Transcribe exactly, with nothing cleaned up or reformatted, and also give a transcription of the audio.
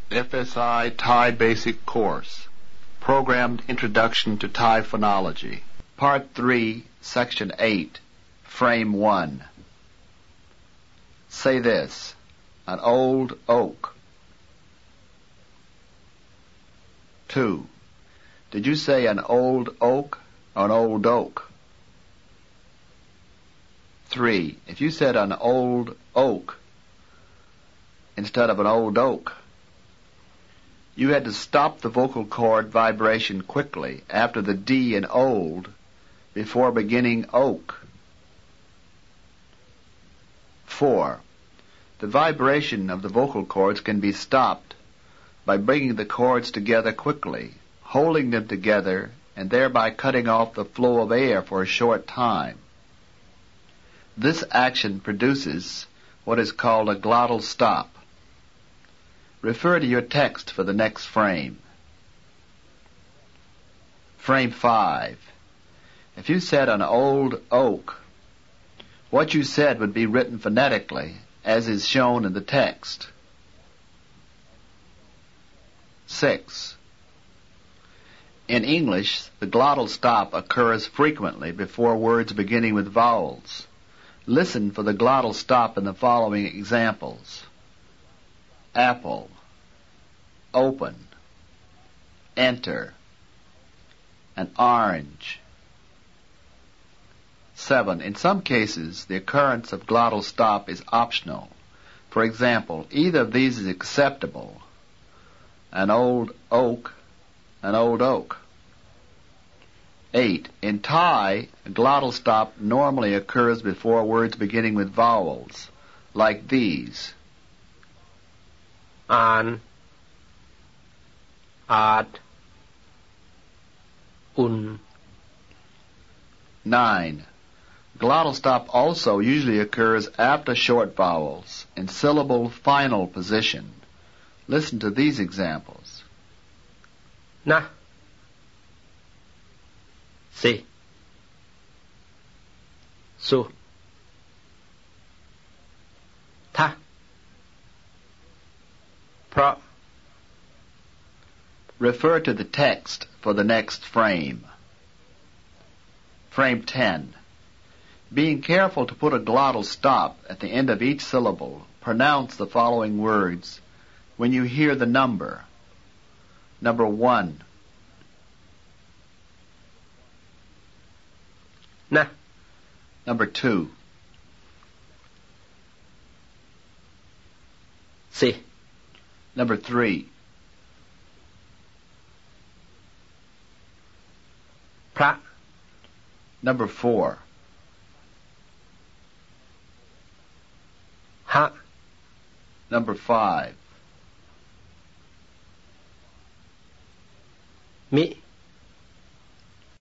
F S I Thai Basic Course, Programmed Introduction to Thai Phonology, Part three, Section eight, Frame one. Say this: an old oak. Two. Did you say an old oak or an old oak? Three. If you said an old oak instead of an old oak, you had to stop the vocal cord vibration quickly after the D in old before beginning oak. Four. The vibration of the vocal cords can be stopped by bringing the cords together quickly, holding them together, and thereby cutting off the flow of air for a short time. This action produces what is called a glottal stop. Refer to your text for the next frame. Frame five. If you said an old oak, what you said would be written phonetically, as is shown in the text. Six. In English, the glottal stop occurs frequently before words beginning with vowels. Listen for the glottal stop in the following examples: apple, open, enter, and orange. Seven. In some cases, the occurrence of glottal stop is optional. For example, either of these is acceptable: an old oak, an old oak. Eight. In Thai, a glottal stop normally occurs before words beginning with vowels, like these: an, art, un. Nine. Glottal stop also usually occurs after short vowels, in syllable final position. Listen to these examples: na, si, su, tha, pra. Refer to the text for the next frame. Frame ten. Being careful to put a glottal stop at the end of each syllable, pronounce the following words when you hear the number. Number one. Na. Number two. Si. Number three. Pra. Number four. Ha. Number five. Mi.